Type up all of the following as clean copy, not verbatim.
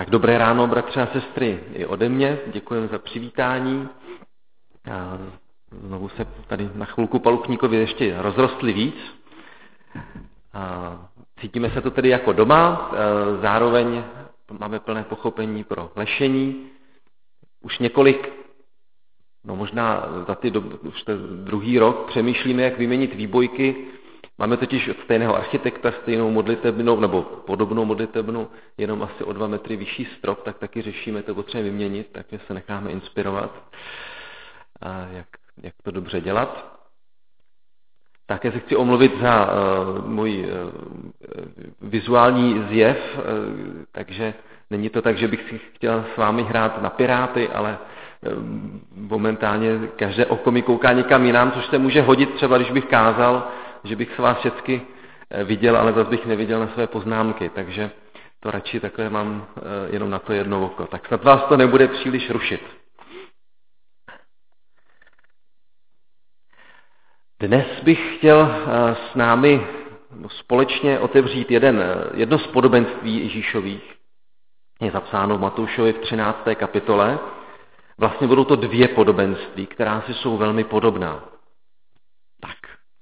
Tak dobré ráno, bratři a sestry, i ode mě. Děkujeme za přivítání. Znovu se tady na chvilku Palukníkovi ještě rozrostli víc. Cítíme se to tedy jako doma, zároveň máme plné pochopení pro lešení. Už možná za už druhý rok přemýšlíme, jak vyměnit výbojky. Máme totiž od stejného architekta stejnou modlitebnou, nebo podobnou modlitebnu, jenom asi o 2 metry vyšší strop, tak taky řešíme, to potřebujeme vyměnit, takže se necháme inspirovat, jak to dobře dělat. Také se chci omluvit za můj vizuální zjev, takže není to tak, že bych si chtěl s vámi hrát na Piráty, ale momentálně každé oko mi kouká někam jinam, což se může hodit třeba, když bych kázal, že bych se vás všechny viděl, ale zase bych neviděl na své poznámky, takže to radši takhle mám jenom na to jedno oko. Tak snad vás to nebude příliš rušit. Dnes bych chtěl s námi společně otevřít jedno z podobenství Ježíšových. Je zapsáno v Matoušově v 13. kapitole. Vlastně budou to 2 podobenství, která si jsou velmi podobná. Tak.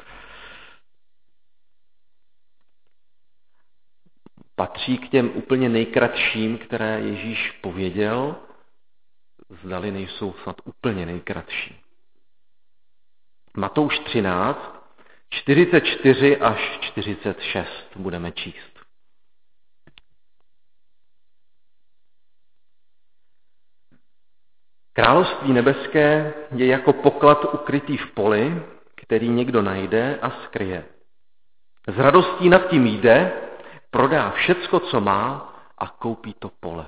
Patří k těm úplně nejkratším, které Ježíš pověděl, zdali nejsou snad úplně nejkratší. Matouš 13, 44 až 46 budeme číst. Království nebeské je jako poklad ukrytý v poli, který někdo najde a skryje. S radostí nad tím jde, prodá všecko, co má a koupí to pole.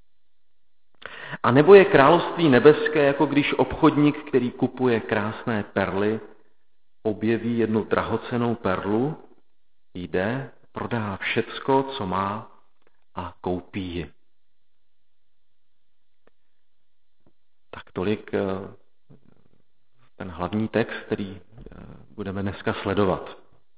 A nebo je království nebeské, jako když obchodník, který kupuje krásné perly, objeví jednu drahocennou perlu, jde, prodá všecko, co má a koupí ji. Tak tolik ten hlavní text, který budeme dneska sledovat.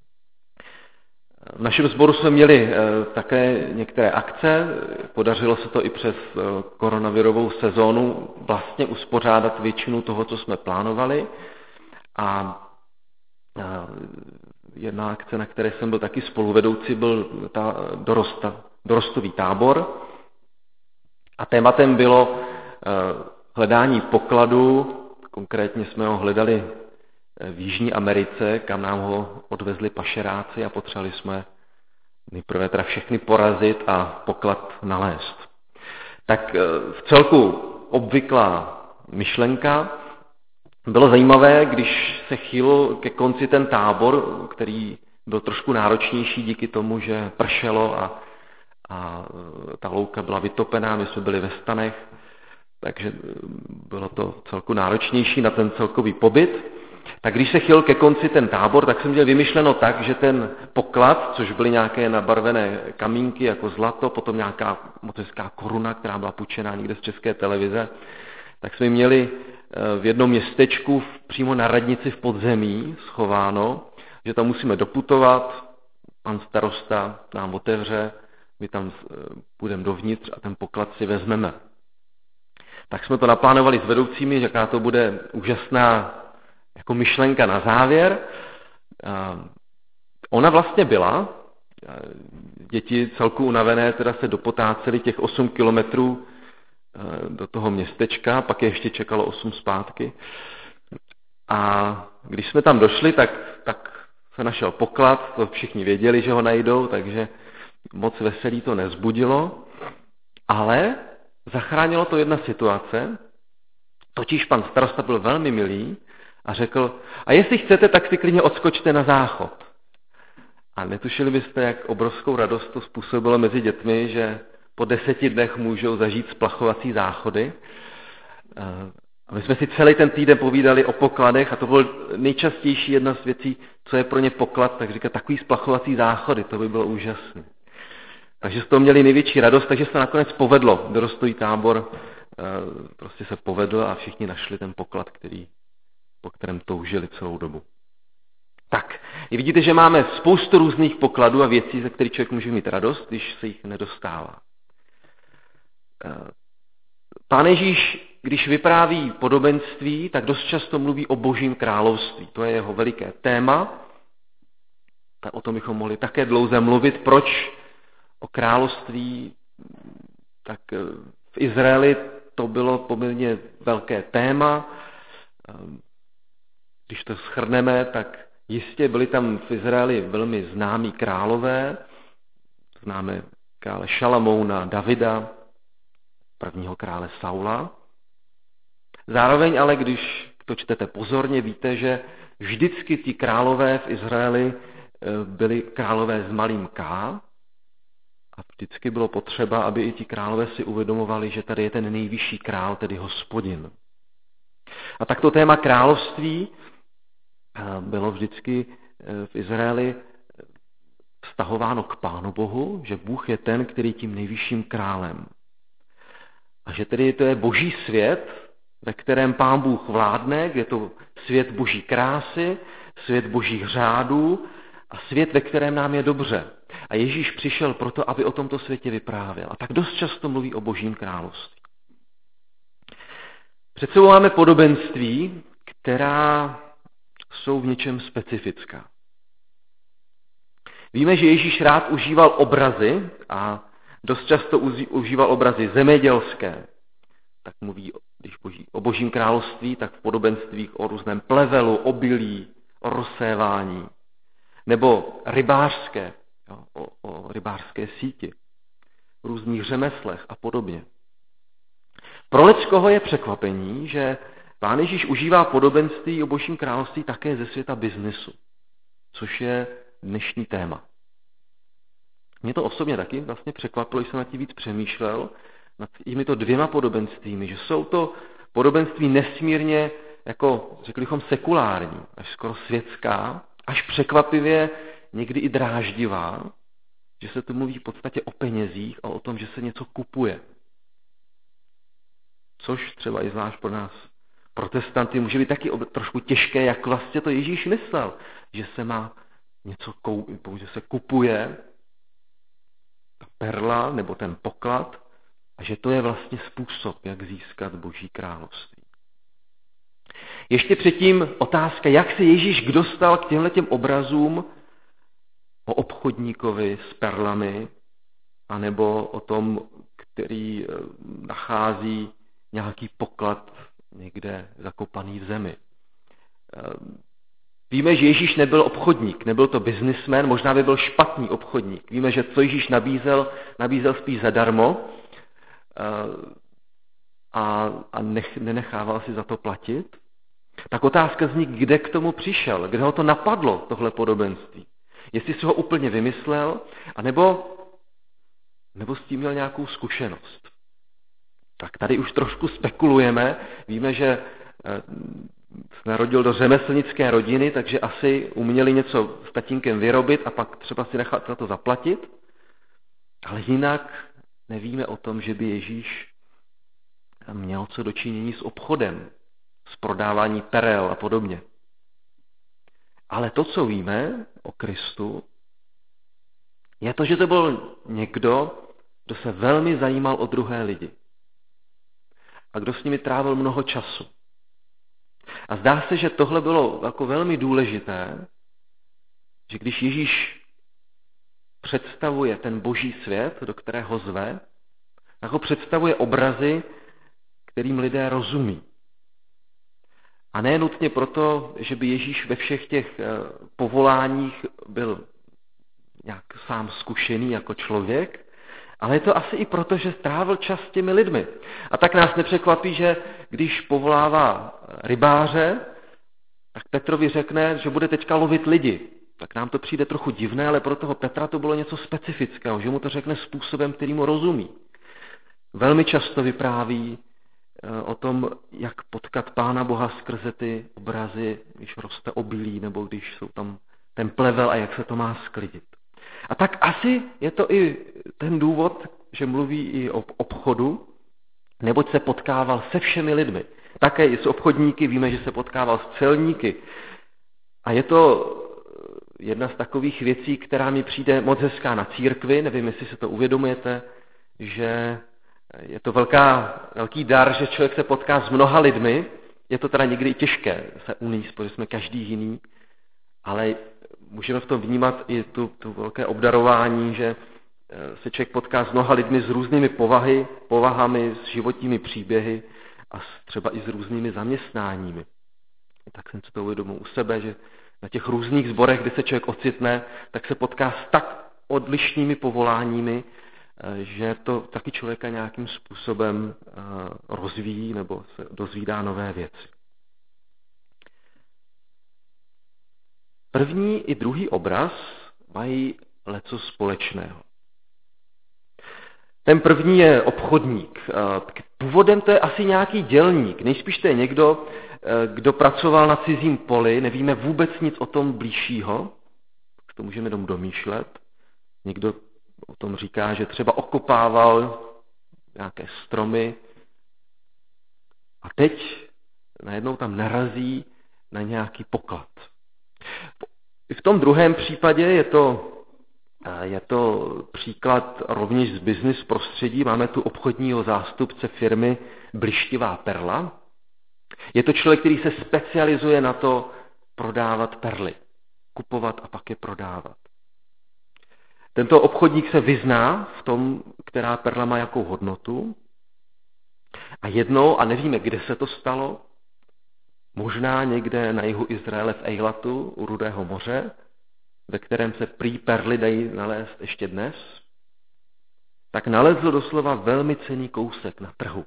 V našem sboru jsme měli také některé akce, podařilo se to i přes koronavirovou sezónu vlastně uspořádat většinu toho, co jsme plánovali. A jedna akce, na které jsem byl taky spoluvedoucí, byl dorostový tábor. A tématem bylo hledání pokladu, konkrétně jsme ho hledali v Jižní Americe, kam nám ho odvezli pašeráci a potřebovali jsme nejprve teda všechny porazit a poklad nalézt. Tak v celku obvyklá myšlenka. Bylo zajímavé, když se chýlil ke konci ten tábor, který byl trošku náročnější díky tomu, že pršelo a ta louka byla vytopená, my jsme byli ve stanech, takže bylo to celku náročnější na ten celkový pobyt. Tak když se chýlil ke konci ten tábor, tak jsem měl vymyšleno tak, že ten poklad, což byly nějaké nabarvené kamínky jako zlato, potom nějaká moc hezká koruna, která byla půjčená někde z České televize, tak jsme měli v jednom městečku přímo na radnici v podzemí schováno, že tam musíme doputovat, pan starosta nám otevře, my tam půjdeme dovnitř a ten poklad si vezmeme. Tak jsme to naplánovali s vedoucími, že jaká to bude úžasná jako myšlenka na závěr. Ona vlastně byla, děti celku unavené teda se dopotáceli těch 8 kilometrů do toho městečka, pak je ještě čekalo 8 zpátky. A když jsme tam došli, tak se našel poklad, to všichni věděli, že ho najdou, takže moc veselí to nezbudilo, ale zachránilo to jedna situace, totiž pan starosta byl velmi milý a řekl, a jestli chcete, tak si klidně odskočte na záchod. A netušili byste, jak obrovskou radost to způsobilo mezi dětmi, že po 10 dnech můžou zažít splachovací záchody. A my jsme si celý ten týden povídali o pokladech a to bylo nejčastější jedna z věcí, co je pro ně poklad, tak říká, takový splachovací záchody, to by bylo úžasné. Takže z toho měli největší radost, takže se nakonec povedlo. Dorostový tábor prostě se povedl a všichni našli ten poklad, po kterém toužili celou dobu. Tak, vidíte, že máme spoustu různých pokladů a věcí, ze kterých člověk může mít radost, když se jich nedostává. Pán Ježíš, když vypráví podobenství, tak dost často mluví o Božím království. To je jeho veliké téma. Tak o tom bychom mohli také dlouze mluvit. Proč o království? Tak v Izraeli to bylo poměrně velké téma. Když to shrneme, tak jistě byli tam v Izraeli velmi známí králové. Známe krále Šalamouna, Davida, prvního krále Saula. Zároveň ale, když to čtete pozorně, víte, že vždycky ti králové v Izraeli byli králové s malým K a vždycky bylo potřeba, aby i ti králové si uvědomovali, že tady je ten nejvyšší král, tedy Hospodin. A tak to téma království bylo vždycky v Izraeli vztahováno k Pánu Bohu, že Bůh je ten, který je tím nejvyšším králem. A že tedy to je boží svět, ve kterém Pán Bůh vládne, kde je to svět boží krásy, svět božích řádů a svět, ve kterém nám je dobře. A Ježíš přišel proto, aby o tomto světě vyprávěl. A tak dost často mluví o Božím království. Před sebou máme podobenství, která jsou v něčem specifická. Víme, že Ježíš rád užíval obrazy a dost často užíval obrazy zemědělské. Tak mluví, když o Božím království, tak v podobenstvích o různém plevelu, obilí, o rozsévání. Nebo rybářské, o rybářské síti, v různých řemeslech a podobně. Pro lidskoho je překvapení, že Pán Ježíš užívá podobenství o Božím království také ze světa biznesu, což je dnešní téma. Mě to osobně taky vlastně překvapilo, když jsem nad tím víc přemýšlel, nad těmito dvěma podobenstvími, že jsou to podobenství nesmírně, jako řekli bychom, sekulární, až skoro světská, až překvapivě někdy i dráždivá, že se tu mluví v podstatě o penězích a o tom, že se něco kupuje. Což třeba i zvlášť pro nás protestanty může být taky trošku těžké, jak vlastně to Ježíš myslel, že se má něco že se kupuje ta perla nebo ten poklad a že to je vlastně způsob, jak získat Boží království. Ještě předtím otázka, jak se Ježíš dostal k těmhletěm obrazům o obchodníkovi s perlami, anebo o tom, který nachází nějaký poklad někde zakopaný v zemi. Víme, že Ježíš nebyl obchodník, nebyl to biznismen, možná by byl špatný obchodník. Víme, že co Ježíš nabízel spíš zadarmo a nenechával si za to platit. Tak otázka zní, kde k tomu přišel, kde ho to napadlo, tohle podobenství. Jestli si ho úplně vymyslel, anebo s tím měl nějakou zkušenost. Tak tady už trošku spekulujeme. Víme, že se narodil do řemeslnické rodiny, takže asi uměli něco s tatínkem vyrobit a pak třeba si nechat za to zaplatit. Ale jinak nevíme o tom, že by Ježíš měl co dočinění s obchodem, s prodávání perel a podobně. Ale to, co víme o Kristu, je to, že to byl někdo, kdo se velmi zajímal o druhé lidi. A kdo s nimi trávil mnoho času. A zdá se, že tohle bylo jako velmi důležité, že když Ježíš představuje ten boží svět, do kterého zve, tak ho představuje obrazy, kterým lidé rozumí. A ne nutně proto, že by Ježíš ve všech těch povoláních byl nějak sám zkušený jako člověk, ale je to asi i proto, že strávil čas s těmi lidmi. A tak nás nepřekvapí, že když povolává rybáře, tak Petrovi řekne, že bude teďka lovit lidi. Tak nám to přijde trochu divné, ale pro toho Petra to bylo něco specifického, že mu to řekne způsobem, který mu rozumí. Velmi často vypráví o tom, jak potkat Pána Boha skrze ty obrazy, když roste obilí, nebo když jsou tam ten plevel a jak se to má sklidit. A tak asi je to i ten důvod, že mluví i o obchodu, neboť se potkával se všemi lidmi. Také i s obchodníky, víme, že se potkával s celníky. A je to jedna z takových věcí, která mi přijde moc hezká na církvi, nevím, jestli se to uvědomujete, že Je to velký dar, že člověk se potká s mnoha lidmi. Je to teda někdy i těžké se uníst, protože jsme každý jiný, ale můžeme v tom vnímat i tu velké obdarování, že se člověk potká s mnoha lidmi s různými povahami, s životními příběhy a třeba i s různými zaměstnáními. Tak jsem si to uvědomil u sebe, že na těch různých sborech, kde se člověk ocitne, tak se potká s tak odlišnými povoláními, že to taky člověka nějakým způsobem rozvíjí nebo se dozvídá nové věci. První i druhý obraz mají leco společného. Ten první je obchodník. Původem to je asi nějaký dělník. Nejspíš to je někdo, kdo pracoval na cizím poli, nevíme vůbec nic o tom blížšího, tak to můžeme jenom domýšlet. Někdo o tom říká, že třeba okopával nějaké stromy a teď najednou tam narazí na nějaký poklad. V tom druhém případě je to příklad rovněž z business prostředí. Máme tu obchodního zástupce firmy Blištivá perla. Je to člověk, který se specializuje na to prodávat perly. Kupovat a pak je prodávat. Tento obchodník se vyzná v tom, která perla má jakou hodnotu. A jednou, a nevíme, kde se to stalo, možná někde na jihu Izraele v Ejlatu u Rudého moře, ve kterém se prý perly dají nalézt ještě dnes, tak nalezl doslova velmi cenný kousek na trhu.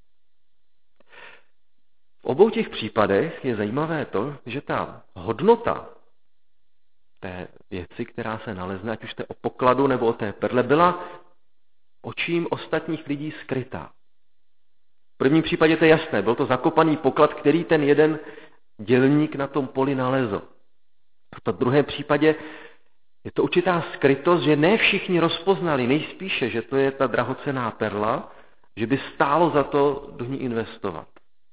V obou těch případech je zajímavé to, že ta hodnota té věci, která se nalezne, ať už to je o pokladu nebo o té perle, byla očím ostatních lidí skrytá. V prvním případě to je jasné, byl to zakopaný poklad, který ten jeden dělník na tom poli nalezl. V druhém případě je to určitá skrytost, že ne všichni rozpoznali, nejspíše, že to je ta drahocenná perla, že by stálo za to do ní investovat.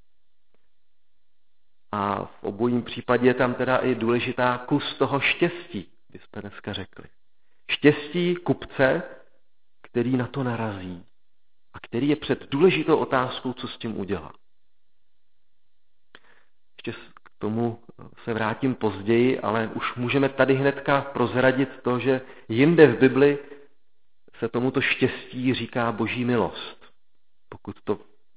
A v obojím případě je tam teda i důležitá kus toho štěstí, bychom dneska řekli. Štěstí kupce, který na to narazí a který je před důležitou otázkou, co s tím udělá. Ještě k tomu se vrátím později, ale už můžeme tady hnedka prozradit to, že jinde v Bibli se tomuto štěstí říká boží milost. Pokud to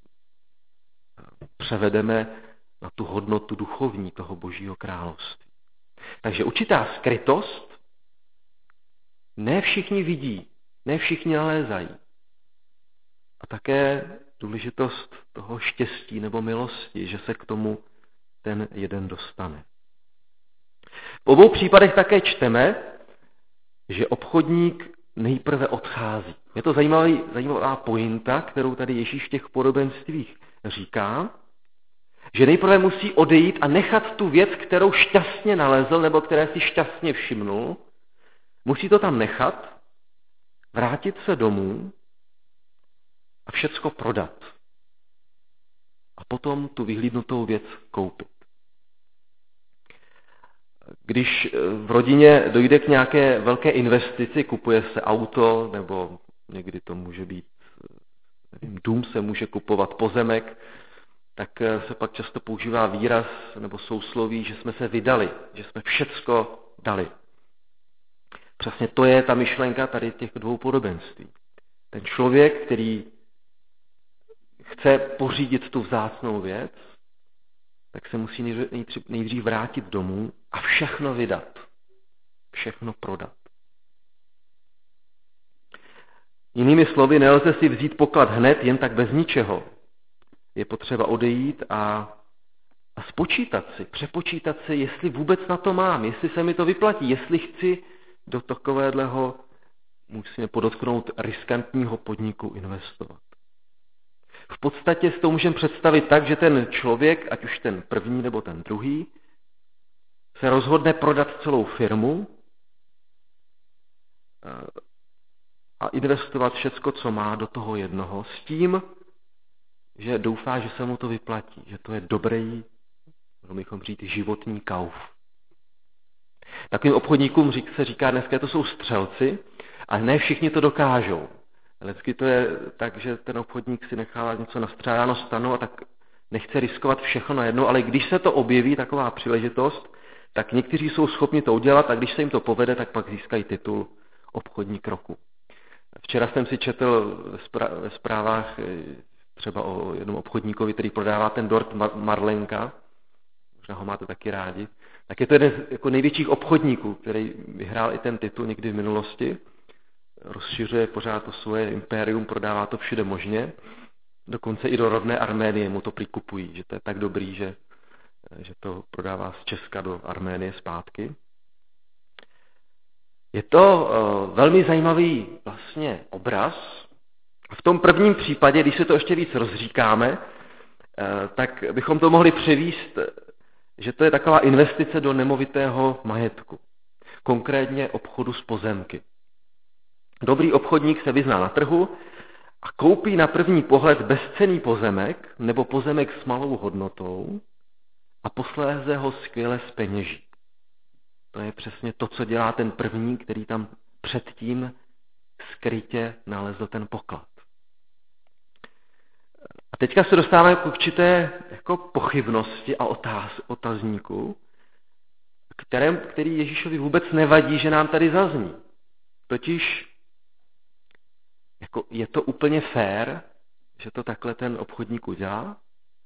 převedeme na tu hodnotu duchovní toho božího království. Takže určitá skrytost, ne všichni vidí, ne všichni nalézají. A také důležitost toho štěstí nebo milosti, že se k tomu ten jeden dostane. V obou případech také čteme, že obchodník nejprve odchází. Je to zajímavá pointa, kterou tady Ježíš v těch podobenstvích říká, že nejprve musí odejít a nechat tu věc, kterou šťastně nalezl nebo které si šťastně všimnul, musí to tam nechat, vrátit se domů a všecko prodat. A potom tu vyhlídnutou věc koupit. Když v rodině dojde k nějaké velké investici, kupuje se auto, nebo někdy to může být, nevím, dům se může kupovat, pozemek, tak se pak často používá výraz nebo sousloví, že jsme se vydali, že jsme všecko dali. Přesně to je ta myšlenka tady těch dvou podobenství. Ten člověk, který chce pořídit tu vzácnou věc, tak se musí nejdřív vrátit domů a všechno vydat. Všechno prodat. Jinými slovy, nelze si vzít poklad hned jen tak bez ničeho. Je potřeba odejít a přepočítat si, jestli vůbec na to mám, jestli se mi to vyplatí, jestli chci do takového, musíme podotknout, riskantního podniku investovat. V podstatě si to můžeme představit tak, že ten člověk, ať už ten první nebo ten druhý, se rozhodne prodat celou firmu a investovat všecko, co má, do toho jednoho, s tím, že doufá, že se mu to vyplatí, že to je dobrý, bychom říct, životní kauf. Takovým obchodníkům se říká dneska, to jsou střelci, ale ne všichni to dokážou. Lecky to je tak, že ten obchodník si nechává něco nastřádáno stanu a tak nechce riskovat všechno najednou, ale když se to objeví, taková příležitost, tak někteří jsou schopni to udělat a když se jim to povede, tak pak získají titul obchodník roku. Včera jsem si četl ve zprávách třeba o jednom obchodníkovi, který prodává ten dort Marlenka, možná ho máte taky rádi, tak je to jeden z jako největších obchodníků, který vyhrál i ten titul někdy v minulosti, rozšiřuje pořád to svoje impérium, prodává to všude možně, dokonce i do rodné Arménie mu to prikupují, že to je tak dobrý, že to prodává z Česka do Arménie zpátky. Je to velmi zajímavý vlastně obraz. V tom prvním případě, když se to ještě víc rozříkáme, tak bychom to mohli převíst, že to je taková investice do nemovitého majetku. Konkrétně obchodu s pozemky. Dobrý obchodník se vyzná na trhu a koupí na první pohled bezcenný pozemek nebo pozemek s malou hodnotou a posléze ho skvěle zpeněží. To je přesně to, co dělá ten první, který tam předtím skrytě nalezl ten poklad. A teďka se dostáváme k určité jako pochybnosti a otazníku, který Ježíšovi vůbec nevadí, že nám tady zazní. Totiž jako je to úplně fér, že to takhle ten obchodník udělá?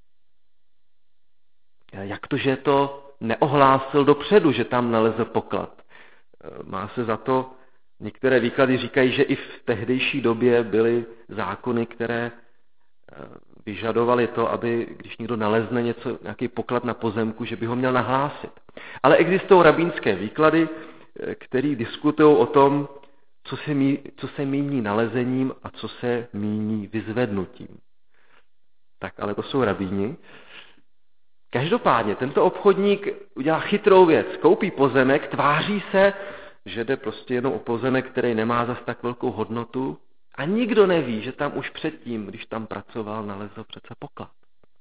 Jak to, že to neohlásil dopředu, že tam nalezl poklad? Má se za to, některé výklady říkají, že i v tehdejší době byly zákony, které vyžadovaly to, aby když někdo nalezne nějaký poklad na pozemku, že by ho měl nahlásit. Ale existují rabínské výklady, které diskutují o tom, co se míní nalezením a co se míní vyzvednutím. Tak, ale to jsou rabíni. Každopádně tento obchodník udělá chytrou věc. Koupí pozemek, tváří se, že jde prostě jenom o pozemek, který nemá zas tak velkou hodnotu a nikdo neví, že tam už předtím, když tam pracoval, nalezl přece poklad.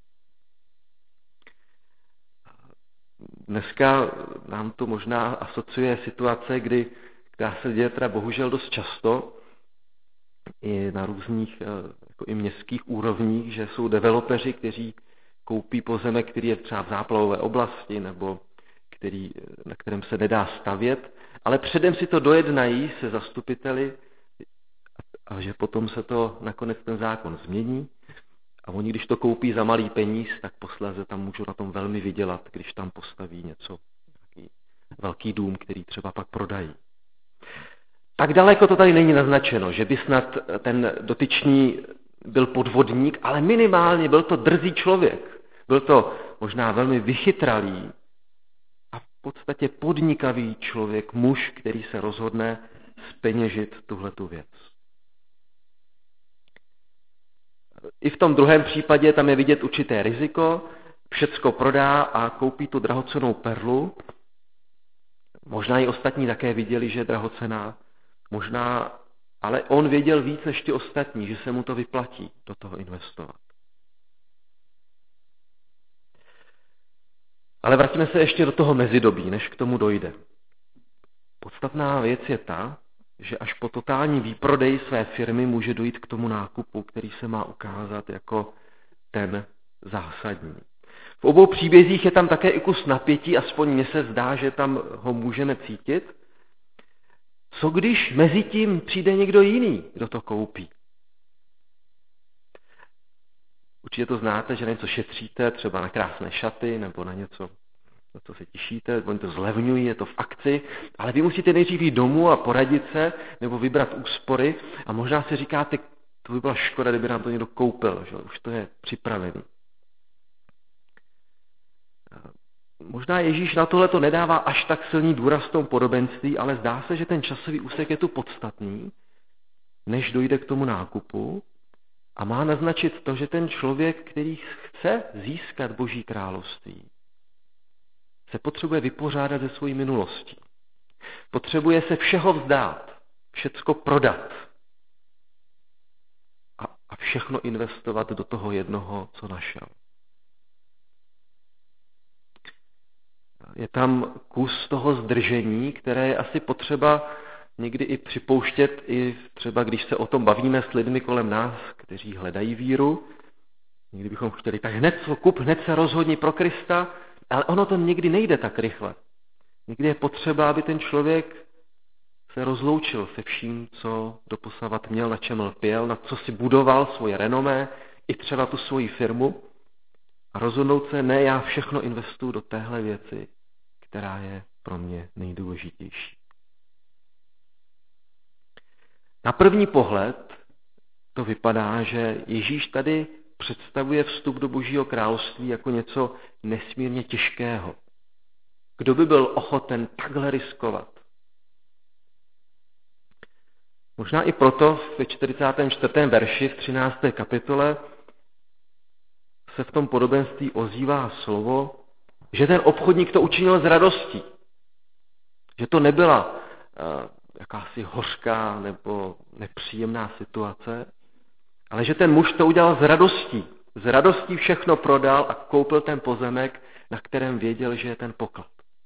Dneska nám to možná asociuje situace, která se děje teda bohužel dost často i na různých jako i městských úrovních, že jsou developeři, kteří koupí pozemek, který je třeba v záplavové oblasti nebo na kterém se nedá stavět, ale předem si to dojednají se zastupiteli a že potom se to nakonec ten zákon změní a oni, když to koupí za malý peníz, tak posléze tam můžou na tom velmi vydělat, když tam postaví nějaký velký dům, který třeba pak prodají. Tak daleko to tady není naznačeno, že by snad ten dotyčný byl podvodník, ale minimálně byl to drzý člověk. Byl to možná velmi vychytralý a v podstatě podnikavý člověk, muž, který se rozhodne zpeněžit tuhletu věc. I v tom druhém případě tam je vidět určité riziko, všecko prodá a koupí tu drahocennou perlu. Možná i ostatní také viděli, že je drahocenná, možná, ale on věděl víc než ti ostatní, že se mu to vyplatí do toho investovat. Ale vrátíme se ještě do toho mezidobí, než k tomu dojde. Podstatná věc je ta, že až po totální výprodej své firmy může dojít k tomu nákupu, který se má ukázat jako ten zásadní. V obou příbězích je tam také i kus napětí, aspoň mně se zdá, že tam ho můžeme cítit. Co když mezi tím přijde někdo jiný, kdo to koupí? Určitě to znáte, že na něco šetříte, třeba na krásné šaty nebo na něco, na co se těšíte, oni to zlevňují, je to v akci, ale vy musíte nejdřív jít domů a poradit se nebo vybrat úspory a možná si říkáte, to by byla škoda, kdyby nám to někdo koupil, že už to je připravený. Možná Ježíš na tohle to nedává až tak silný důraz v tom podobenství, ale zdá se, že ten časový úsek je tu podstatný, než dojde k tomu nákupu a má naznačit to, že ten člověk, který chce získat Boží království, se potřebuje vypořádat se svojí minulostí. Potřebuje se všeho vzdát, všecko prodat a všechno investovat do toho jednoho, co našel. Je tam kus toho zdržení, které je asi potřeba někdy i připouštět, i třeba když se o tom bavíme s lidmi kolem nás, kteří hledají víru. Někdy bychom chtěli, tak hned co kup, hned se rozhodni pro Krista, ale ono to někdy nejde tak rychle. Někdy je potřeba, aby ten člověk se rozloučil se vším, co doposavat měl, na čem lpěl, na co si budoval svoje renomé, i třeba tu svoji firmu, a rozhodnout se, ne, já všechno investuju do téhle věci, která je pro mě nejdůležitější. Na první pohled to vypadá, že Ježíš tady představuje vstup do Božího království jako něco nesmírně těžkého. Kdo by byl ochoten takhle riskovat? Možná i proto ve 44. verši v 13. kapitole se v tom podobenství ozývá slovo, že ten obchodník to učinil z radostí. Že to nebyla jakási hořká nebo nepříjemná situace, ale že ten muž to udělal z radostí. Z radostí všechno prodal a koupil ten pozemek, na kterém věděl, že je ten poklad.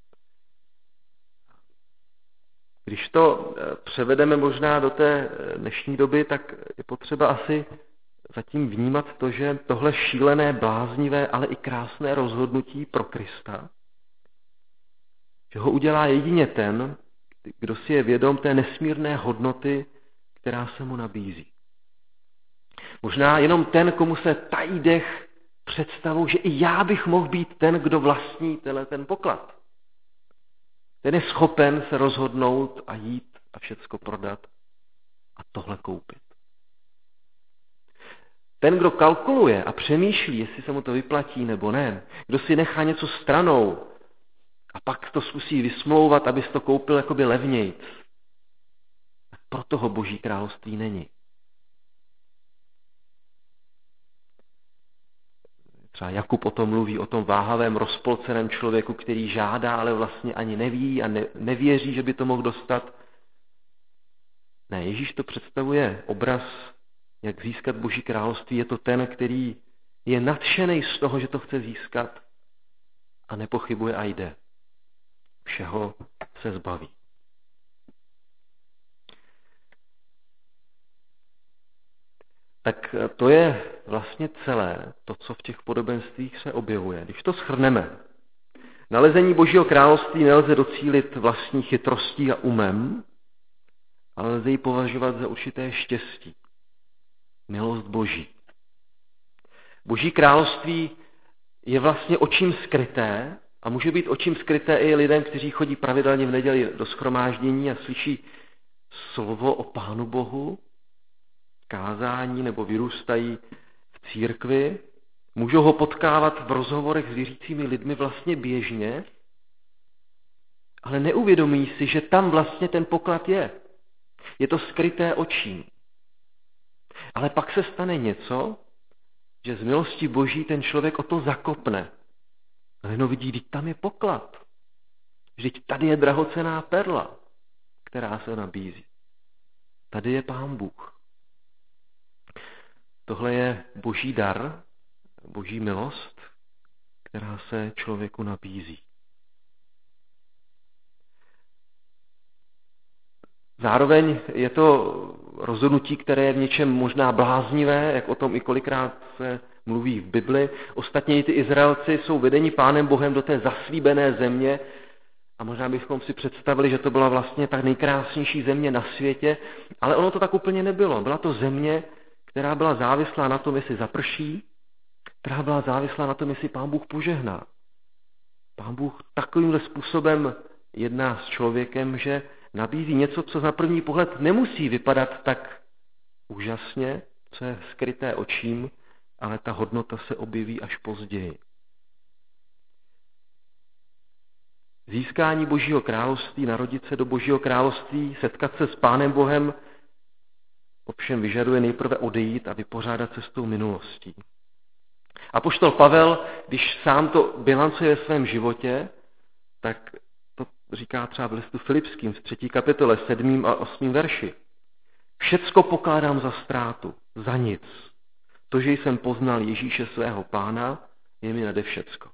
Když to převedeme možná do té dnešní doby, tak je potřeba asi zatím vnímat to, že tohle šílené, bláznivé, ale i krásné rozhodnutí pro Krista, že ho udělá jedině ten, kdo si je vědom té nesmírné hodnoty, která se mu nabízí. Možná jenom ten, komu se tají dech představou, že i já bych mohl být ten, kdo vlastní ten poklad. Ten je schopen se rozhodnout a jít a všecko prodat a tohle koupit. Ten, kdo kalkuluje a přemýšlí, jestli se mu to vyplatí nebo ne, kdo si nechá něco stranou a pak to zkusí vysmlouvat, aby to koupil jakoby levnějc, tak pro toho Boží království není. Třeba Jakub o tom mluví, o tom váhavém, rozpolceném člověku, který žádá, ale vlastně ani neví a nevěří, že by to mohl dostat. Ne, Ježíš to představuje obraz, jak získat Boží království. Je to ten, který je nadšený z toho, že to chce získat a nepochybuje a jde. Všeho se zbaví. Tak to je vlastně celé, to, co v těch podobenstvích se objevuje. Když to shrneme, nalezení Božího království nelze docílit vlastní chytrostí a umem, ale lze ji považovat za určité štěstí. Milost Boží. Boží království je vlastně očím skryté a může být očím skryté i lidem, kteří chodí pravidelně v neděli do shromáždění a slyší slovo o Pánu Bohu, kázání nebo vyrůstají v církvi, můžou ho potkávat v rozhovorech s věřícími lidmi vlastně běžně, ale neuvědomí si, že tam vlastně ten poklad je. Je to skryté očím. Ale pak se stane něco, že z milosti Boží ten člověk o to zakopne. A jenom vidí, že tam je poklad. Vždyť tady je drahocenná perla, která se nabízí. Tady je Pán Bůh. Tohle je Boží dar, Boží milost, která se člověku nabízí. Zároveň je to rozhodnutí, které je v něčem možná bláznivé, jak o tom i kolikrát se mluví v Bibli. Ostatně i ty Izraelci jsou vedeni Pánem Bohem do té zaslíbené země a možná bychom si představili, že to byla vlastně tak nejkrásnější země na světě, ale ono to tak úplně nebylo. Byla to země, která byla závislá na tom, jestli zaprší, která byla závislá na tom, jestli Pán Bůh požehná. Pán Bůh takovýmhle způsobem jedná s člověkem, že nabízí něco, co na první pohled nemusí vypadat tak úžasně, co je skryté očím, ale ta hodnota se objeví až později. Získání Božího království, narodit se do Božího království, setkat se s Pánem Bohem, ovšem vyžaduje nejprve odejít a vypořádat se s tou minulostí. Apoštol Pavel, když sám to bilancuje ve svém životě, tak to říká třeba v listu Filipským v 3. kapitole 7. a 8. verši. Všecko pokládám za ztrátu, za nic. To, že jsem poznal Ježíše svého Pána, je mi nade všecko.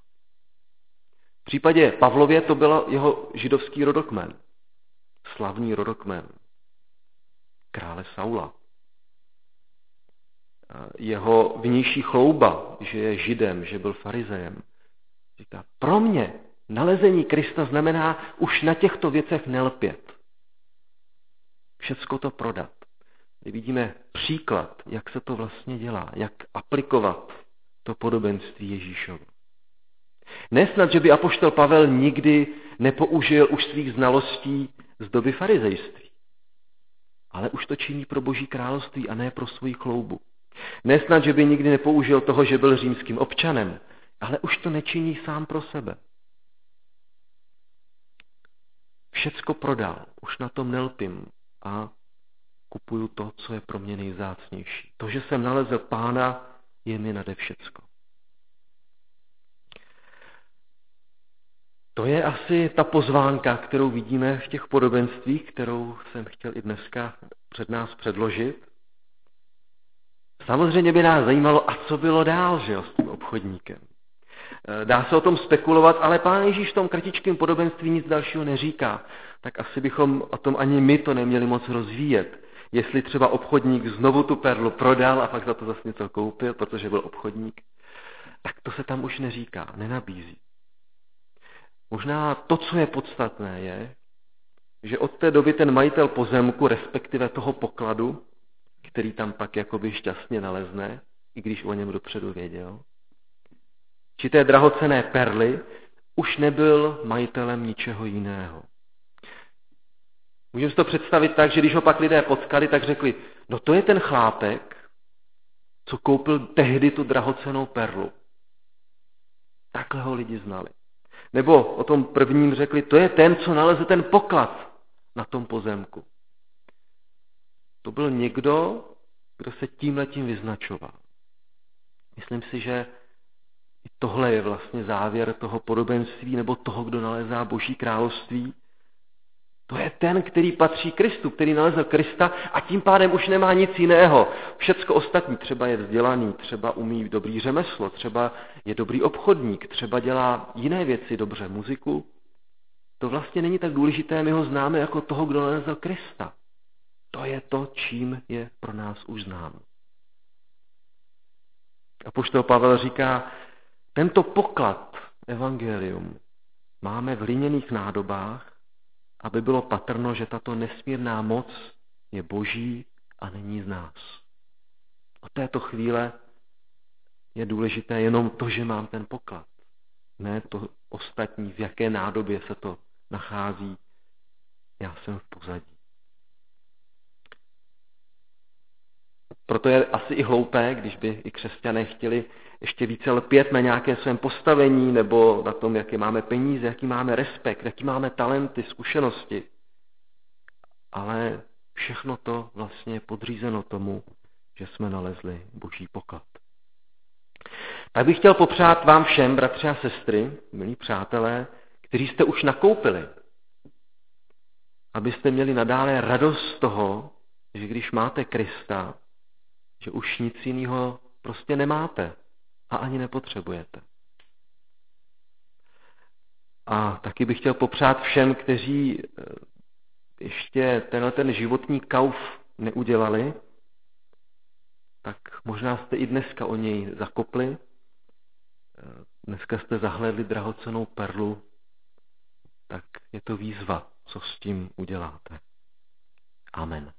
V případě Pavlově to byl jeho židovský rodokmen. Slavný rodokmen. krále Saula. Jeho vnější chlouba, že je Židem, že byl farizejem. Říká, pro mě nalezení Krista znamená už na těchto věcech nelpět. Všecko to prodat. Kdy vidíme příklad, jak se to vlastně dělá, jak aplikovat to podobenství Ježíšovo. Nesnad, že by apoštol Pavel nikdy nepoužil už svých znalostí z doby farizejství, ale už to činí pro Boží království a ne pro svoji chloubu. Nesnad, že by nikdy nepoužil toho, že byl římským občanem, ale už to nečiní sám pro sebe. Všecko prodal, už na tom nelpím a kupuju to, co je pro mě nejvzácnější. To, že jsem nalezl Pána, je mi nade všecko. To je asi ta pozvánka, kterou vidíme v těch podobenstvích, kterou jsem chtěl i dneska před nás předložit. Samozřejmě by nás zajímalo, a co bylo dál, že jo, s tím obchodníkem. Dá se o tom spekulovat, ale Pán Ježíš v tom kratičkém podobenství nic dalšího neříká. Tak asi bychom o tom ani my to neměli moc rozvíjet. Jestli třeba obchodník znovu tu perlu prodal a pak za to zase něco koupil, protože byl obchodník, tak to se tam už neříká, nenabízí. Možná to, co je podstatné, je, že od té doby ten majitel pozemku, respektive toho pokladu, který tam pak jakoby šťastně nalezne, i když o něm dopředu věděl, či té drahocenné perly, už nebyl majitelem ničeho jiného. Můžeme si to představit tak, že když ho pak lidé potkali, tak řekli, no to je ten chlápek, co koupil tehdy tu drahocennou perlu. Takhle ho lidi znali. Nebo o tom prvním řekli, to je ten, co naleze ten poklad na tom pozemku. To byl někdo, kdo se tímhletím vyznačoval. Myslím si, že i tohle je vlastně závěr toho podobenství nebo toho, kdo nalezá Boží království. To je ten, který patří Kristu, který nalezl Krista a tím pádem už nemá nic jiného. Všecko ostatní, třeba je vzdělaný, třeba umí dobrý řemeslo, třeba je dobrý obchodník, třeba dělá jiné věci dobře, muziku. To vlastně není tak důležité, my ho známe jako toho, kdo nalezl Krista. To je to, čím je pro nás už znám. Apoštol Pavel říká, tento poklad evangelium máme v hliněných nádobách, aby bylo patrno, že tato nesmírná moc je Boží a není z nás. Od této chvíle je důležité jenom to, že mám ten poklad. Ne to ostatní, v jaké nádobě se to nachází. Já jsem v pozadí. Proto je asi i hloupé, když by i křesťané chtěli ještě více lpět na nějaké svém postavení nebo na tom, jaké máme peníze, jaký máme respekt, jaký máme talenty, zkušenosti. Ale všechno to vlastně je podřízeno tomu, že jsme nalezli Boží poklad. Tak bych chtěl popřát vám všem, bratři a sestry, milí přátelé, kteří jste už nakoupili, abyste měli nadále radost z toho, že když máte Krista, že už nic jiného prostě nemáte a ani nepotřebujete. A taky bych chtěl popřát všem, kteří ještě ten životní kauf neudělali, tak možná jste i dneska o něj zakopli, dneska jste zahlédli drahocennou perlu, tak je to výzva, co s tím uděláte. Amen.